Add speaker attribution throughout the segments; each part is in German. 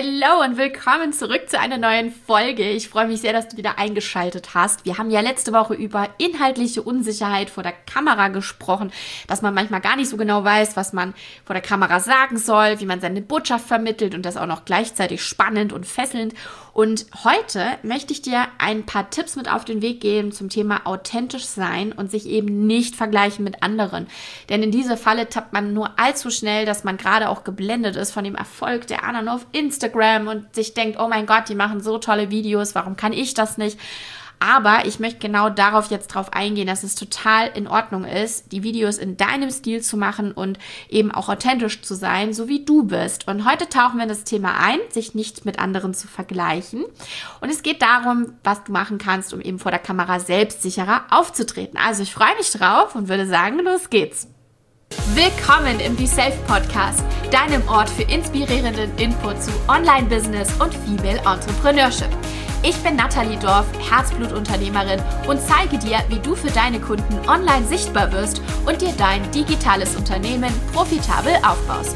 Speaker 1: Hallo und willkommen zurück zu einer neuen Folge. Ich freue mich sehr, dass du wieder eingeschaltet hast. Wir haben ja letzte Woche über inhaltliche Unsicherheit vor der Kamera gesprochen, dass man manchmal gar nicht so genau weiß, was man vor der Kamera sagen soll, wie man seine Botschaft vermittelt und das auch noch gleichzeitig spannend und fesselnd. Und heute möchte ich dir ein paar Tipps mit auf den Weg geben zum Thema authentisch sein und sich eben nicht vergleichen mit anderen. Denn in diese Falle tappt man nur allzu schnell, dass man gerade auch geblendet ist von dem Erfolg der anderen auf Instagram und sich denkt, oh mein Gott, die machen so tolle Videos, warum kann ich das nicht? Aber ich möchte genau darauf jetzt drauf eingehen, dass es total in Ordnung ist, die Videos in deinem Stil zu machen und eben auch authentisch zu sein, so wie du bist. Und heute tauchen wir in das Thema ein, sich nicht mit anderen zu vergleichen. Und es geht darum, was du machen kannst, um eben vor der Kamera selbstsicherer aufzutreten. Also ich freue mich drauf und würde sagen, los geht's. Willkommen im Be Safe Podcast, deinem Ort für inspirierenden Input zu Online-Business und Female Entrepreneurship. Ich bin Nathalie Dorf, Herzblutunternehmerin und zeige dir, wie du für deine Kunden online sichtbar wirst und dir dein digitales Unternehmen profitabel aufbaust.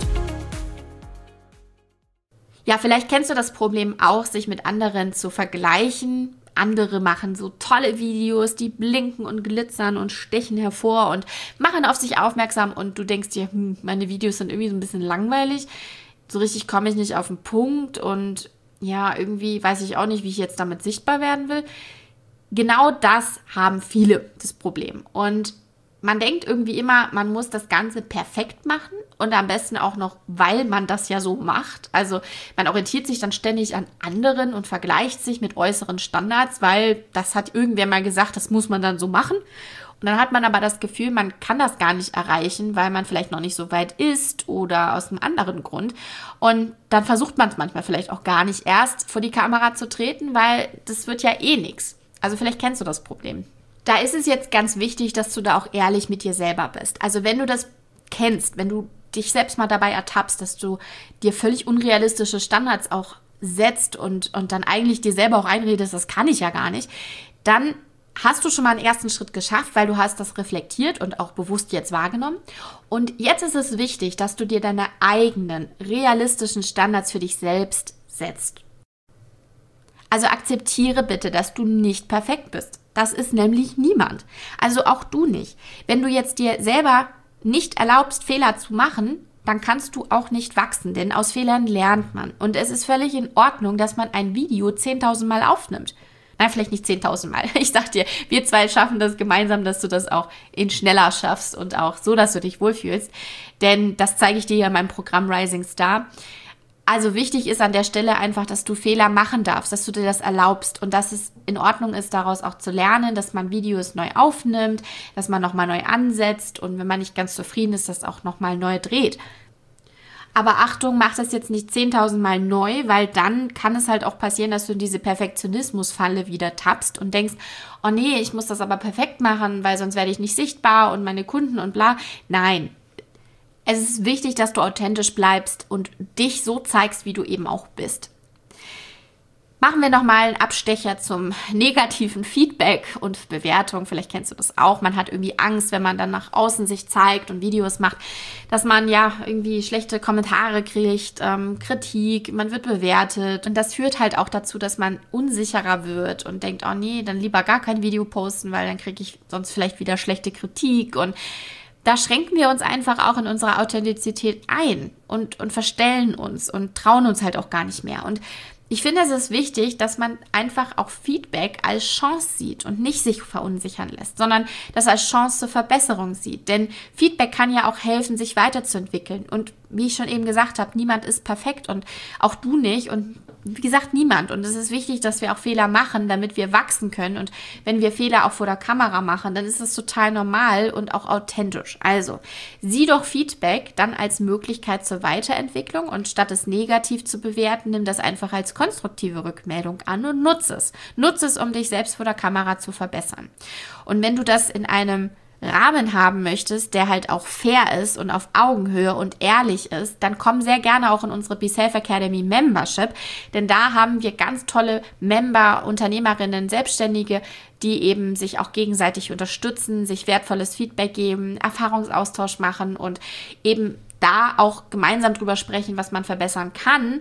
Speaker 1: Ja, vielleicht kennst du das Problem auch, sich mit anderen zu vergleichen. Andere machen so tolle Videos, die blinken und glitzern und stechen hervor und machen auf sich aufmerksam und du denkst dir, meine Videos sind irgendwie so ein bisschen langweilig. So richtig komme ich nicht auf den Punkt und ja, irgendwie weiß ich auch nicht, wie ich jetzt damit sichtbar werden will. Genau das haben viele, das Problem. Und man denkt irgendwie immer, man muss das Ganze perfekt machen und am besten auch noch, weil man das ja so macht. Also man orientiert sich dann ständig an anderen und vergleicht sich mit äußeren Standards, weil das hat irgendwer mal gesagt, das muss man dann so machen. Und dann hat man aber das Gefühl, man kann das gar nicht erreichen, weil man vielleicht noch nicht so weit ist oder aus einem anderen Grund. Und dann versucht man es manchmal vielleicht auch gar nicht erst vor die Kamera zu treten, weil das wird ja eh nichts. Also vielleicht kennst du das Problem. Da ist es jetzt ganz wichtig, dass du da auch ehrlich mit dir selber bist. Also wenn du das kennst, wenn du dich selbst mal dabei ertappst, dass du dir völlig unrealistische Standards auch setzt und dann eigentlich dir selber auch einredest, das kann ich ja gar nicht, dann hast du schon mal einen ersten Schritt geschafft, weil du hast das reflektiert und auch bewusst jetzt wahrgenommen. Und jetzt ist es wichtig, dass du dir deine eigenen realistischen Standards für dich selbst setzt. Also akzeptiere bitte, dass du nicht perfekt bist. Das ist nämlich niemand. Also auch du nicht. Wenn du jetzt dir selber nicht erlaubst, Fehler zu machen, dann kannst du auch nicht wachsen, denn aus Fehlern lernt man. Und es ist völlig in Ordnung, dass man ein Video 10.000 Mal aufnimmt. Nein, vielleicht nicht 10.000 Mal. Ich sag dir, wir zwei schaffen das gemeinsam, dass du das auch in schneller schaffst und auch so, dass du dich wohlfühlst. Denn das zeige ich dir ja in meinem Programm Rising Star. Also wichtig ist an der Stelle einfach, dass du Fehler machen darfst, dass du dir das erlaubst und dass es in Ordnung ist, daraus auch zu lernen, dass man Videos neu aufnimmt, dass man nochmal neu ansetzt und wenn man nicht ganz zufrieden ist, das auch nochmal neu dreht. Aber Achtung, mach das jetzt nicht 10.000 Mal neu, weil dann kann es halt auch passieren, dass du in diese Perfektionismusfalle wieder tappst und denkst, oh nee, ich muss das aber perfekt machen, weil sonst werde ich nicht sichtbar und meine Kunden und bla. Nein. Es ist wichtig, dass du authentisch bleibst und dich so zeigst, wie du eben auch bist. Machen wir nochmal einen Abstecher zum negativen Feedback und Bewertung. Vielleicht kennst du das auch. Man hat irgendwie Angst, wenn man dann nach außen sich zeigt und Videos macht, dass man ja irgendwie schlechte Kommentare kriegt, Kritik, man wird bewertet. Und das führt halt auch dazu, dass man unsicherer wird und denkt, oh nee, dann lieber gar kein Video posten, weil dann kriege ich sonst vielleicht wieder schlechte Kritik. Und da schränken wir uns einfach auch in unserer Authentizität ein und verstellen uns und trauen uns halt auch gar nicht mehr. Und ich finde, es ist wichtig, dass man einfach auch Feedback als Chance sieht und nicht sich verunsichern lässt, sondern das als Chance zur Verbesserung sieht. Denn Feedback kann ja auch helfen, sich weiterzuentwickeln. Und wie ich schon eben gesagt habe, niemand ist perfekt und auch du nicht und wie gesagt, niemand. Und es ist wichtig, dass wir auch Fehler machen, damit wir wachsen können. Und wenn wir Fehler auch vor der Kamera machen, dann ist das total normal und auch authentisch. Also, sieh doch Feedback dann als Möglichkeit zur Weiterentwicklung und statt es negativ zu bewerten, nimm das einfach als konstruktive Rückmeldung an und nutze es. Nutze es, um dich selbst vor der Kamera zu verbessern. Und wenn du das in einem Rahmen haben möchtest, der halt auch fair ist und auf Augenhöhe und ehrlich ist, dann komm sehr gerne auch in unsere Be Safe Academy Membership, denn da haben wir ganz tolle Member, Unternehmerinnen, Selbstständige, die eben sich auch gegenseitig unterstützen, sich wertvolles Feedback geben, Erfahrungsaustausch machen und eben da auch gemeinsam drüber sprechen, was man verbessern kann.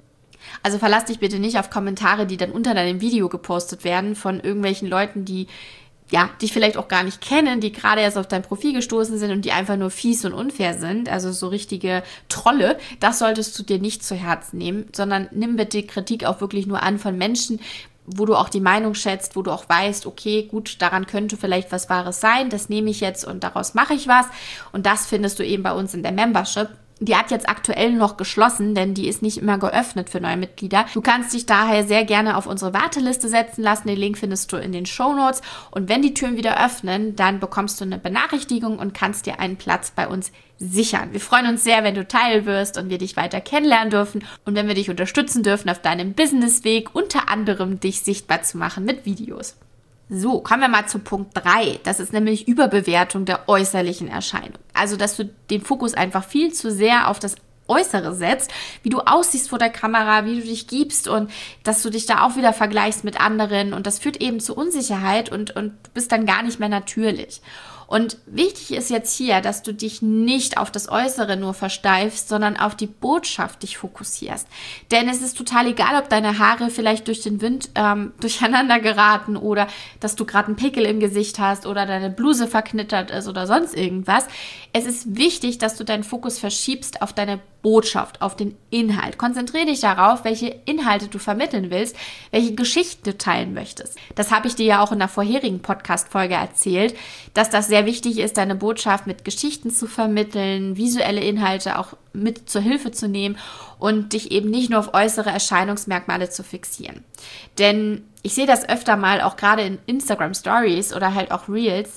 Speaker 1: Also verlass dich bitte nicht auf Kommentare, die dann unter deinem Video gepostet werden von irgendwelchen Leuten, die dich vielleicht auch gar nicht kennen, die gerade erst auf dein Profil gestoßen sind und die einfach nur fies und unfair sind, also so richtige Trolle. Das solltest du dir nicht zu Herzen nehmen, sondern nimm bitte Kritik auch wirklich nur an von Menschen, wo du auch die Meinung schätzt, wo du auch weißt, okay, gut, daran könnte vielleicht was Wahres sein, das nehme ich jetzt und daraus mache ich was. Und das findest du eben bei uns in der Membership. Die hat jetzt aktuell noch geschlossen, denn die ist nicht immer geöffnet für neue Mitglieder. Du kannst dich daher sehr gerne auf unsere Warteliste setzen lassen. Den Link findest du in den Shownotes. Und wenn die Türen wieder öffnen, dann bekommst du eine Benachrichtigung und kannst dir einen Platz bei uns sichern. Wir freuen uns sehr, wenn du Teil wirst und wir dich weiter kennenlernen dürfen und wenn wir dich unterstützen dürfen auf deinem Businessweg, unter anderem dich sichtbar zu machen mit Videos. So, kommen wir mal zu Punkt 3. Das ist nämlich Überbewertung der äußerlichen Erscheinung. Also, dass du den Fokus einfach viel zu sehr auf das Äußere setzt, wie du aussiehst vor der Kamera, wie du dich gibst und dass du dich da auch wieder vergleichst mit anderen und das führt eben zu Unsicherheit und du bist dann gar nicht mehr natürlich. Und wichtig ist jetzt hier, dass du dich nicht auf das Äußere nur versteifst, sondern auf die Botschaft dich fokussierst. Denn es ist total egal, ob deine Haare vielleicht durch den Wind durcheinander geraten oder dass du gerade einen Pickel im Gesicht hast oder deine Bluse verknittert ist oder sonst irgendwas. Es ist wichtig, dass du deinen Fokus verschiebst auf deine Botschaft, auf den Inhalt. Konzentriere dich darauf, welche Inhalte du vermitteln willst, welche Geschichten du teilen möchtest. Das habe ich dir ja auch in der vorherigen Podcast-Folge erzählt, dass das sehr wichtig ist, deine Botschaft mit Geschichten zu vermitteln, visuelle Inhalte auch mit zur Hilfe zu nehmen und dich eben nicht nur auf äußere Erscheinungsmerkmale zu fixieren. Denn ich sehe das öfter mal, auch gerade in Instagram Stories oder halt auch Reels,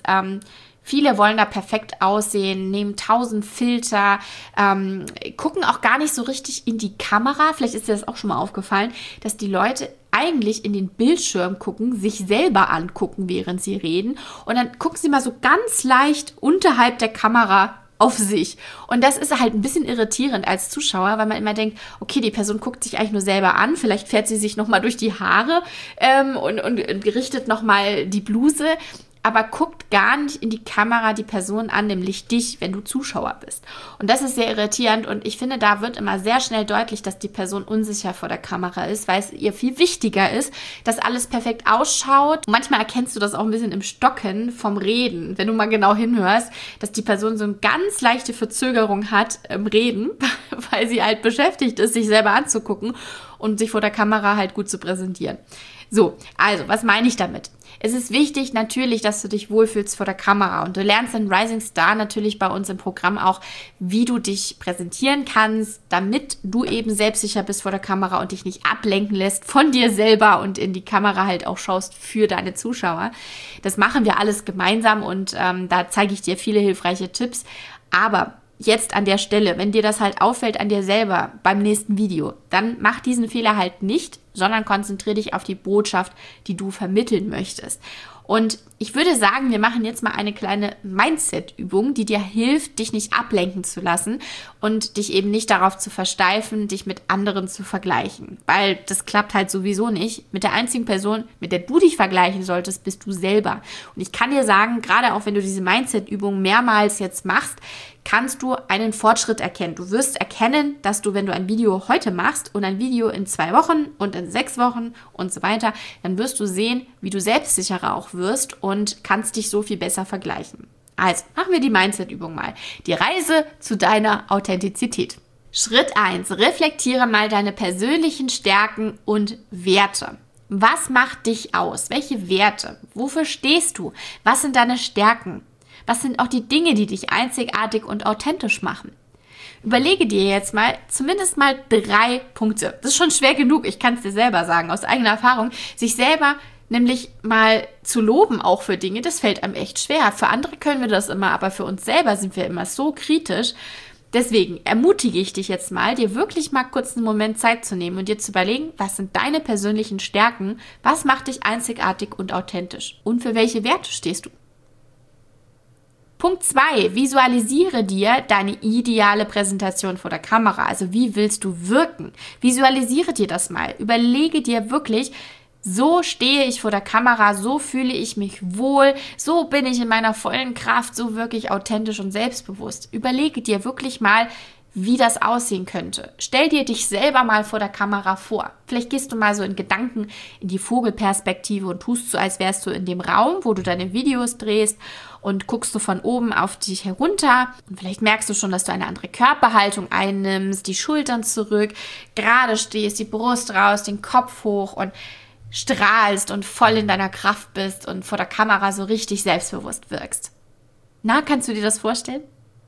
Speaker 1: viele wollen da perfekt aussehen, nehmen 1000 Filter, gucken auch gar nicht so richtig in die Kamera. Vielleicht ist dir das auch schon mal aufgefallen, dass die Leute eigentlich in den Bildschirm gucken, sich selber angucken, während sie reden. Und dann gucken sie mal so ganz leicht unterhalb der Kamera auf sich. Und das ist halt ein bisschen irritierend als Zuschauer, weil man immer denkt, okay, die Person guckt sich eigentlich nur selber an, vielleicht fährt sie sich nochmal durch die Haare und richtet nochmal die Bluse, aber guckt gar nicht in die Kamera die Person an, nämlich dich, wenn du Zuschauer bist. Und das ist sehr irritierend und ich finde, da wird immer sehr schnell deutlich, dass die Person unsicher vor der Kamera ist, weil es ihr viel wichtiger ist, dass alles perfekt ausschaut. Und manchmal erkennst du das auch ein bisschen im Stocken vom Reden, wenn du mal genau hinhörst, dass die Person so eine ganz leichte Verzögerung hat im Reden, weil sie halt beschäftigt ist, sich selber anzugucken und sich vor der Kamera halt gut zu präsentieren. So, also, was meine ich damit? Es ist wichtig natürlich, dass du dich wohlfühlst vor der Kamera und du lernst in Rising Star natürlich bei uns im Programm auch, wie du dich präsentieren kannst, damit du eben selbstsicher bist vor der Kamera und dich nicht ablenken lässt von dir selber und in die Kamera halt auch schaust für deine Zuschauer. Das machen wir alles gemeinsam und da zeige ich dir viele hilfreiche Tipps, aber jetzt an der Stelle, wenn dir das halt auffällt an dir selber beim nächsten Video, dann mach diesen Fehler halt nicht, sondern konzentriere dich auf die Botschaft, die du vermitteln möchtest. Und ich würde sagen, wir machen jetzt mal eine kleine Mindset-Übung, die dir hilft, dich nicht ablenken zu lassen und dich eben nicht darauf zu versteifen, dich mit anderen zu vergleichen. Weil das klappt halt sowieso nicht. Mit der einzigen Person, mit der du dich vergleichen solltest, bist du selber. Und ich kann dir sagen, gerade auch wenn du diese Mindset-Übung mehrmals jetzt machst, kannst du einen Fortschritt erkennen. Du wirst erkennen, dass du, wenn du ein Video heute machst und ein Video in 2 Wochen und in 6 Wochen und so weiter, dann wirst du sehen, wie du selbstsicherer auch wirst und kannst dich so viel besser vergleichen. Also, machen wir die Mindset-Übung mal. Die Reise zu deiner Authentizität. Schritt 1. Reflektiere mal deine persönlichen Stärken und Werte. Was macht dich aus? Welche Werte? Wofür stehst du? Was sind deine Stärken? Was sind auch die Dinge, die dich einzigartig und authentisch machen? Überlege dir jetzt mal zumindest mal 3 Punkte. Das ist schon schwer genug, ich kann es dir selber sagen, aus eigener Erfahrung. Sich selber nämlich mal zu loben auch für Dinge, das fällt einem echt schwer. Für andere können wir das immer, aber für uns selber sind wir immer so kritisch. Deswegen ermutige ich dich jetzt mal, dir wirklich mal kurz einen Moment Zeit zu nehmen und dir zu überlegen, was sind deine persönlichen Stärken, was macht dich einzigartig und authentisch und für welche Werte stehst du? Punkt 2, visualisiere dir deine ideale Präsentation vor der Kamera. Also wie willst du wirken? Visualisiere dir das mal. Überlege dir wirklich, so stehe ich vor der Kamera, so fühle ich mich wohl, so bin ich in meiner vollen Kraft, so wirklich authentisch und selbstbewusst. Überlege dir wirklich mal, wie das aussehen könnte. Stell dir dich selber mal vor der Kamera vor. Vielleicht gehst du mal so in Gedanken in die Vogelperspektive und tust so, als wärst du in dem Raum, wo du deine Videos drehst und guckst du von oben auf dich herunter. Und vielleicht merkst du schon, dass du eine andere Körperhaltung einnimmst, die Schultern zurück, gerade stehst, die Brust raus, den Kopf hoch und strahlst und voll in deiner Kraft bist und vor der Kamera so richtig selbstbewusst wirkst. Na, kannst du dir das vorstellen?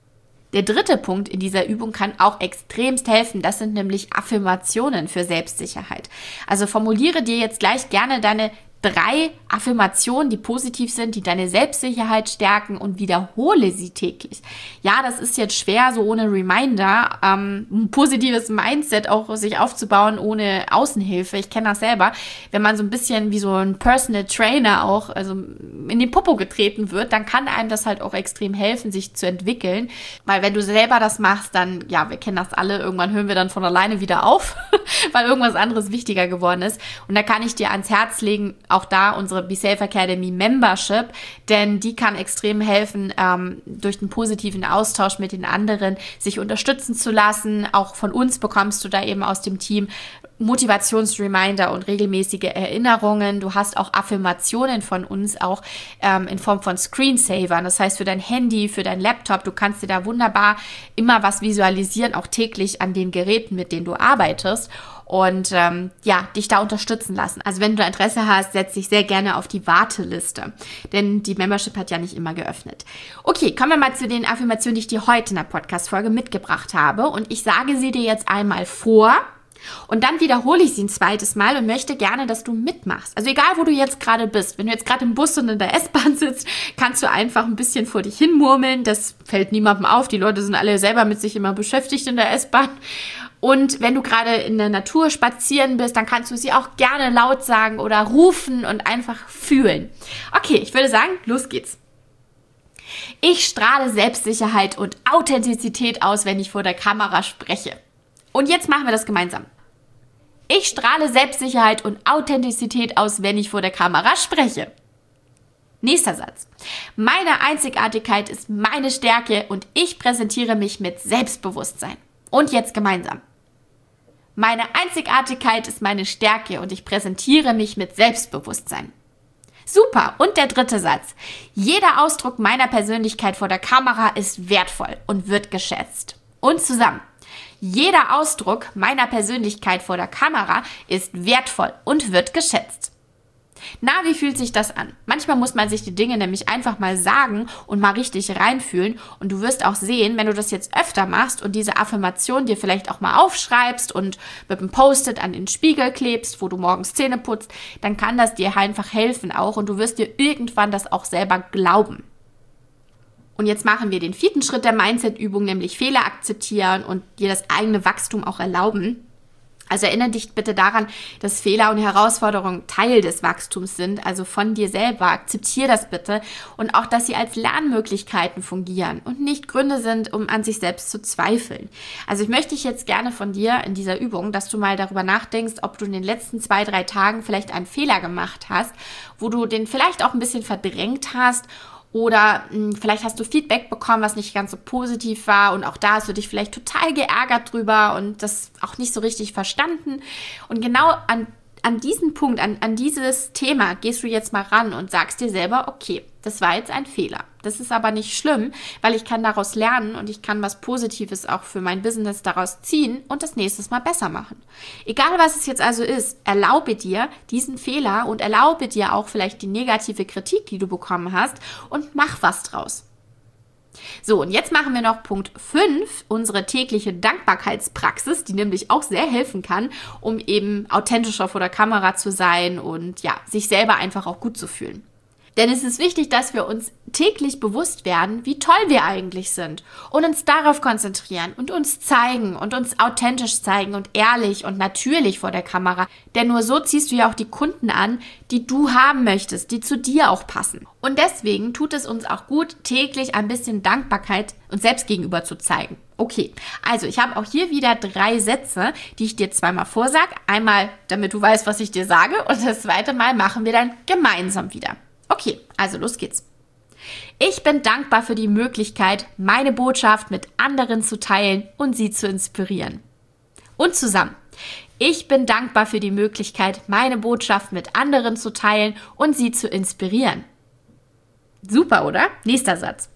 Speaker 1: Der dritte Punkt in dieser Übung kann auch extremst helfen. Das sind nämlich Affirmationen für Selbstsicherheit. Also formuliere dir jetzt gleich gerne deine 3 Affirmationen, die positiv sind, die deine Selbstsicherheit stärken und wiederhole sie täglich. Ja, das ist jetzt schwer, so ohne Reminder, ein positives Mindset auch sich aufzubauen ohne Außenhilfe. Ich kenne das selber. Wenn man so ein bisschen wie so ein Personal Trainer auch, also in den Popo getreten wird, dann kann einem das halt auch extrem helfen, sich zu entwickeln. Weil wenn du selber das machst, dann, ja, wir kennen das alle, irgendwann hören wir dann von alleine wieder auf, weil irgendwas anderes wichtiger geworden ist. Und da kann ich dir ans Herz legen, auch da unsere Be Safe Academy Membership, denn die kann extrem helfen, durch den positiven Austausch mit den anderen sich unterstützen zu lassen. Auch von uns bekommst du da eben aus dem Team Motivationsreminder und regelmäßige Erinnerungen. Du hast auch Affirmationen von uns, auch in Form von Screensavern. Das heißt, für dein Handy, für dein Laptop, du kannst dir da wunderbar immer was visualisieren, auch täglich an den Geräten, mit denen du arbeitest. Und dich da unterstützen lassen. Also wenn du Interesse hast, setz dich sehr gerne auf die Warteliste, denn die Membership hat ja nicht immer geöffnet. Okay, kommen wir mal zu den Affirmationen, die ich dir heute in der Podcast-Folge mitgebracht habe. Und ich sage sie dir jetzt einmal vor und dann wiederhole ich sie ein zweites Mal und möchte gerne, dass du mitmachst. Also egal, wo du jetzt gerade bist, wenn du jetzt gerade im Bus und in der S-Bahn sitzt, kannst du einfach ein bisschen vor dich hin murmeln. Das fällt niemandem auf. Die Leute sind alle selber mit sich immer beschäftigt in der S-Bahn. Und wenn du gerade in der Natur spazieren bist, dann kannst du sie auch gerne laut sagen oder rufen und einfach fühlen. Okay, ich würde sagen, los geht's. Ich strahle Selbstsicherheit und Authentizität aus, wenn ich vor der Kamera spreche. Und jetzt machen wir das gemeinsam. Ich strahle Selbstsicherheit und Authentizität aus, wenn ich vor der Kamera spreche. Nächster Satz. Meine Einzigartigkeit ist meine Stärke und ich präsentiere mich mit Selbstbewusstsein. Und jetzt gemeinsam. Meine Einzigartigkeit ist meine Stärke und ich präsentiere mich mit Selbstbewusstsein. Super. Und der dritte Satz. Jeder Ausdruck meiner Persönlichkeit vor der Kamera ist wertvoll und wird geschätzt. Und zusammen. Jeder Ausdruck meiner Persönlichkeit vor der Kamera ist wertvoll und wird geschätzt. Na, wie fühlt sich das an? Manchmal muss man sich die Dinge nämlich einfach mal sagen und mal richtig reinfühlen. Und du wirst auch sehen, wenn du das jetzt öfter machst und diese Affirmation dir vielleicht auch mal aufschreibst und mit einem Post-it an den Spiegel klebst, wo du morgens Zähne putzt, dann kann das dir einfach helfen auch und du wirst dir irgendwann das auch selber glauben. Und jetzt machen wir den 4. Schritt der Mindset-Übung, nämlich Fehler akzeptieren und dir das eigene Wachstum auch erlauben. Also erinnere dich bitte daran, dass Fehler und Herausforderungen Teil des Wachstums sind, also von dir selber. Akzeptiere das bitte und auch, dass sie als Lernmöglichkeiten fungieren und nicht Gründe sind, um an sich selbst zu zweifeln. Also ich möchte dich jetzt gerne von dir in dieser Übung, dass du mal darüber nachdenkst, ob du in den letzten 2-3 Tagen vielleicht einen Fehler gemacht hast, wo du den vielleicht auch ein bisschen verdrängt hast. Oder vielleicht hast du Feedback bekommen, was nicht ganz so positiv war und auch da hast du dich vielleicht total geärgert drüber und das auch nicht so richtig verstanden. Und genau an diesen Punkt, an dieses Thema gehst du jetzt mal ran und sagst dir selber, okay, das war jetzt ein Fehler. Das ist aber nicht schlimm, weil ich kann daraus lernen und ich kann was Positives auch für mein Business daraus ziehen und das nächstes Mal besser machen. Egal, was es jetzt also ist, erlaube dir diesen Fehler und erlaube dir auch vielleicht die negative Kritik, die du bekommen hast und mach was draus. So, und jetzt machen wir noch Punkt 5, unsere tägliche Dankbarkeitspraxis, die nämlich auch sehr helfen kann, um eben authentischer vor der Kamera zu sein und ja, sich selber einfach auch gut zu fühlen. Denn es ist wichtig, dass wir uns täglich bewusst werden, wie toll wir eigentlich sind und uns darauf konzentrieren und uns zeigen und uns authentisch zeigen und ehrlich und natürlich vor der Kamera. Denn nur so ziehst du ja auch die Kunden an, die du haben möchtest, die zu dir auch passen. Und deswegen tut es uns auch gut, täglich ein bisschen Dankbarkeit uns selbst gegenüber zu zeigen. Okay, also ich habe auch hier wieder 3 Sätze, die ich dir zweimal vorsage. Einmal, damit du weißt, was ich dir sage und das zweite Mal machen wir dann gemeinsam wieder. Okay, also los geht's. Ich bin dankbar für die Möglichkeit, meine Botschaft mit anderen zu teilen und sie zu inspirieren. Und zusammen. Ich bin dankbar für die Möglichkeit, meine Botschaft mit anderen zu teilen und sie zu inspirieren. Super, oder? Nächster Satz.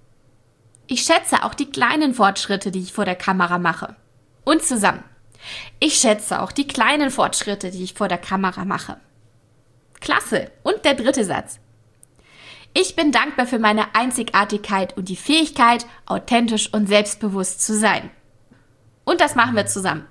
Speaker 1: Ich schätze auch die kleinen Fortschritte, die ich vor der Kamera mache. Und zusammen. Ich schätze auch die kleinen Fortschritte, die ich vor der Kamera mache. Klasse. Und der dritte Satz. Ich bin dankbar für meine Einzigartigkeit und die Fähigkeit, authentisch und selbstbewusst zu sein. Und das machen wir zusammen.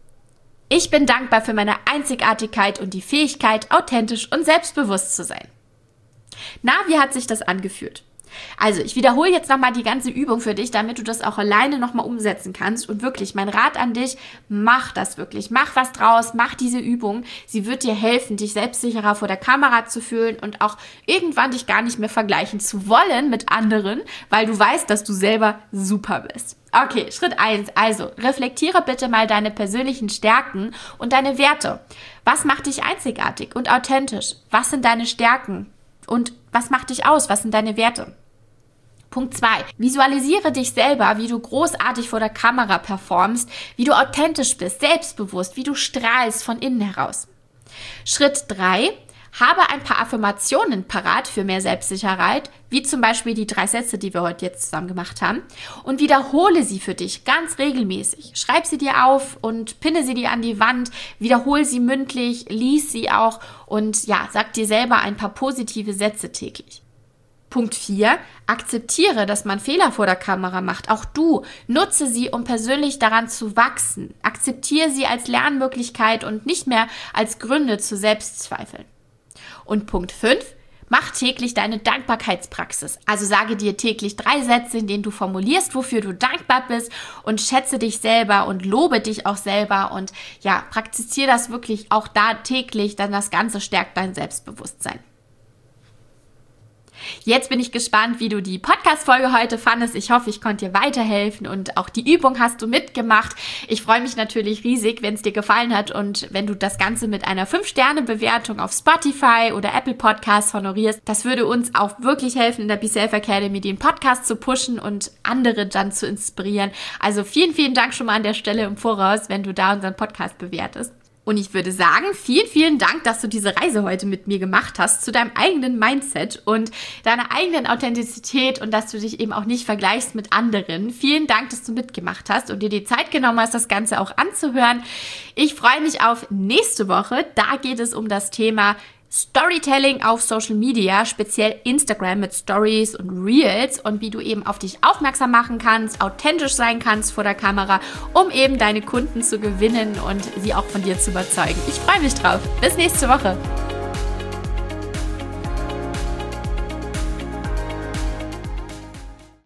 Speaker 1: Ich bin dankbar für meine Einzigartigkeit und die Fähigkeit, authentisch und selbstbewusst zu sein. Na, wie hat sich das angefühlt? Also, ich wiederhole jetzt nochmal die ganze Übung für dich, damit du das auch alleine nochmal umsetzen kannst. Und wirklich, mein Rat an dich, mach das wirklich. Mach was draus, mach diese Übung. Sie wird dir helfen, dich selbstsicherer vor der Kamera zu fühlen und auch irgendwann dich gar nicht mehr vergleichen zu wollen mit anderen, weil du weißt, dass du selber super bist. Okay, Schritt 1. Also, reflektiere bitte mal deine persönlichen Stärken und deine Werte. Was macht dich einzigartig und authentisch? Was sind deine Stärken? Und was macht dich aus? Was sind deine Werte? Punkt 2. Visualisiere dich selber, wie du großartig vor der Kamera performst, wie du authentisch bist, selbstbewusst, wie du strahlst von innen heraus. Schritt 3. Habe ein paar Affirmationen parat für mehr Selbstsicherheit, wie zum Beispiel die 3 Sätze, die wir heute jetzt zusammen gemacht haben, und wiederhole sie für dich ganz regelmäßig. Schreib sie dir auf und pinne sie dir an die Wand, wiederhole sie mündlich, lies sie auch und ja, sag dir selber ein paar positive Sätze täglich. Punkt 4. Akzeptiere, dass man Fehler vor der Kamera macht. Auch du nutze sie, um persönlich daran zu wachsen. Akzeptiere sie als Lernmöglichkeit und nicht mehr als Gründe zu Selbstzweifeln. Und Punkt 5. Mach täglich deine Dankbarkeitspraxis. Also sage dir täglich 3 Sätze, in denen du formulierst, wofür du dankbar bist und schätze dich selber und lobe dich auch selber und ja, praktiziere das wirklich auch da täglich, denn das Ganze stärkt dein Selbstbewusstsein. Jetzt bin ich gespannt, wie du die Podcast-Folge heute fandest. Ich hoffe, ich konnte dir weiterhelfen und auch die Übung hast du mitgemacht. Ich freue mich natürlich riesig, wenn es dir gefallen hat und wenn du das Ganze mit einer 5-Sterne-Bewertung auf Spotify oder Apple Podcasts honorierst. Das würde uns auch wirklich helfen, in der Be Self Academy den Podcast zu pushen und andere dann zu inspirieren. Also vielen, vielen Dank schon mal an der Stelle im Voraus, wenn du da unseren Podcast bewertest. Und ich würde sagen, vielen, vielen Dank, dass du diese Reise heute mit mir gemacht hast zu deinem eigenen Mindset und deiner eigenen Authentizität und dass du dich eben auch nicht vergleichst mit anderen. Vielen Dank, dass du mitgemacht hast und dir die Zeit genommen hast, das Ganze auch anzuhören. Ich freue mich auf nächste Woche. Da geht es um das Thema Storytelling auf Social Media, speziell Instagram mit Stories und Reels und wie du eben auf dich aufmerksam machen kannst, authentisch sein kannst vor der Kamera, um eben deine Kunden zu gewinnen und sie auch von dir zu überzeugen. Ich freue mich drauf. Bis nächste Woche.